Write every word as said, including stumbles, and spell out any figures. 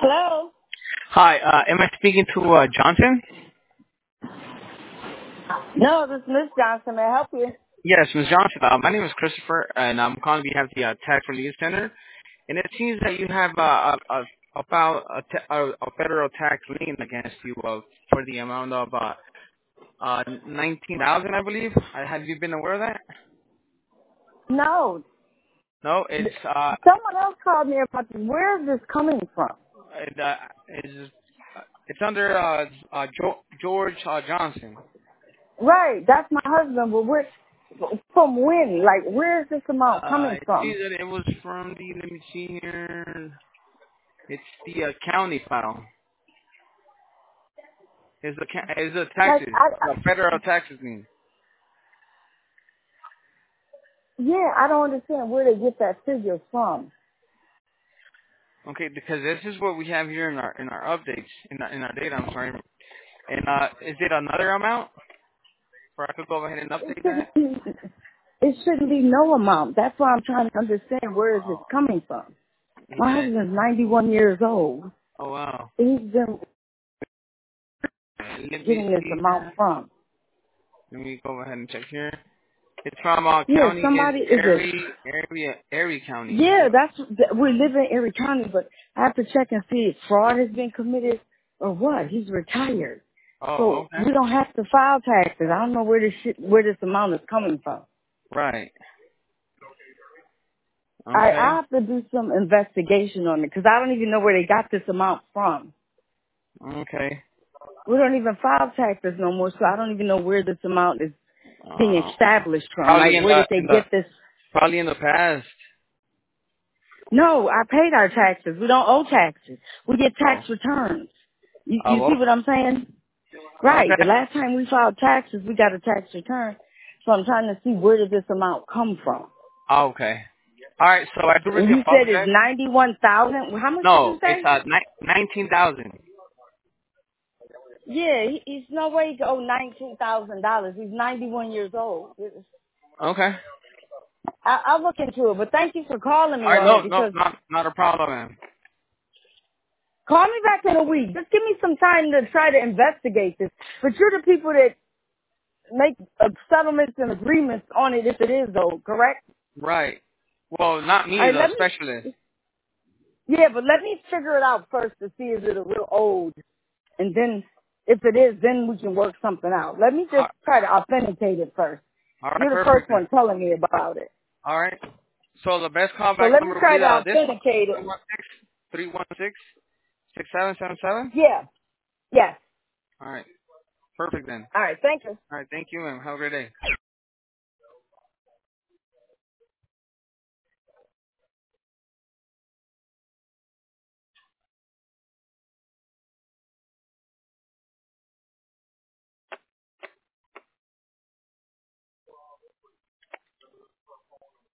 Hello? Hi, uh, am I speaking to uh, Johnson? No, this is Miss Johnson. May I help you? Yes, Miz Johnson. Uh, my name is Christopher, and I'm calling on behalf of the uh, Tax Relief Center. And it seems that you have uh, a, a, about a, ta- a, a federal tax lien against you uh, for the amount of uh, uh, nineteen thousand, I believe. Uh, have you been aware of that? No. No, it's uh, Someone else called me about this. Where is this coming from? it, uh, it's, it's under uh, uh, jo- George uh, Johnson. Right, that's my husband, but where, from when? Like, where is this amount Uh, coming it from? seems that it was from the. Let me see here. It's the uh, county file. Is the ca- is the Like, taxes, I, I the federal taxes mean? yeah, I don't understand where they get that figure from. Okay, because this is what we have here in our in our updates in our, in our data. I'm sorry. And uh, is it another amount? Or I could go ahead and It update shouldn't that. be, it shouldn't be no amount. That's why I'm trying to understand where is this coming from. My Okay. husband's ninety-one years old. Oh wow. He's been Let me getting this see. amount from. Let me go ahead and check here. It's from uh, Yeah, county is somebody is it Erie area Erie County. Yeah, that's that- we live in Erie County, but I have to check and see if fraud has been committed or what. He's retired, Oh, so okay. we don't have to file taxes. I don't know where this shit, where this amount is coming from. Right. I Okay. I have to do some investigation on it because I don't even know where they got this amount from. Okay. We don't even file taxes no more, so I don't even know where this amount is being Uh, established from. probably Like, in where the did they in the get this? probably in the past. No, I paid our taxes. We don't owe taxes. We get Oh. tax returns. You, you Oh. see what I'm saying? Right. The Okay. last time we filed taxes, we got a tax return. So I'm trying to see where did this amount come from. Okay. All right. So I do And really you said it's apologize. ninety-one thousand. How much did you No, it's say? uh ni- nineteen thousand. Yeah, he, he's no way he could owe nineteen thousand dollars. He's ninety-one years old. Okay. I, I'll look into it, but thank you for calling me All right. on No, it no, because not not a problem, man. call me back in a week. Just give me some time to try to investigate this. But you're the people that make uh, settlements and agreements on it if it is old, correct? Right. Well, not All me, right, the let me specialist. Yeah, but let me figure it out first to see is it a little old, and then if it is, then we can work something out. Let me All just try to authenticate it first. all right. You're the Perfect first then. one telling me about it, All right. So the best so callback let me number would try be to uh, this one: authenticate three it. one six three one six six seven seven seven. Yeah, yes. All right. Perfect then. All right, thank you. All right. Thank you, ma'am. Have a great day.